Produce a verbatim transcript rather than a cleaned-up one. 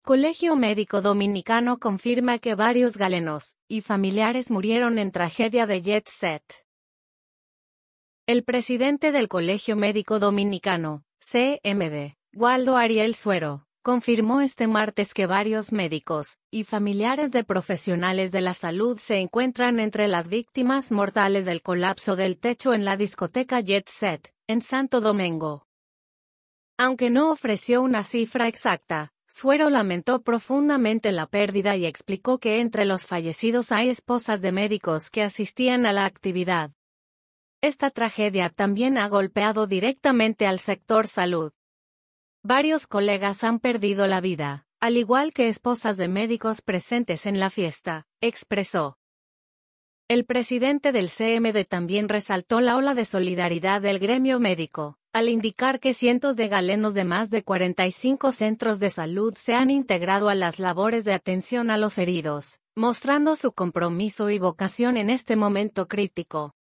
Colegio Médico Dominicano confirma que varios galenos y familiares murieron en tragedia de Jet Set. El presidente del Colegio Médico Dominicano, C M D, Waldo Ariel Suero, confirmó este martes que varios médicos y familiares de profesionales de la salud se encuentran entre las víctimas mortales del colapso del techo en la discoteca Jet Set, en Santo Domingo. Aunque no ofreció una cifra exacta, Suero lamentó profundamente la pérdida y explicó que entre los fallecidos hay esposas de médicos que asistían a la actividad. Esta tragedia también ha golpeado directamente al sector salud. Varios colegas han perdido la vida, al igual que esposas de médicos presentes en la fiesta, expresó. El presidente del C M D también resaltó la ola de solidaridad del gremio médico, al indicar que cientos de galenos de más de cuarenta y cinco centros de salud se han integrado a las labores de atención a los heridos, mostrando su compromiso y vocación en este momento crítico.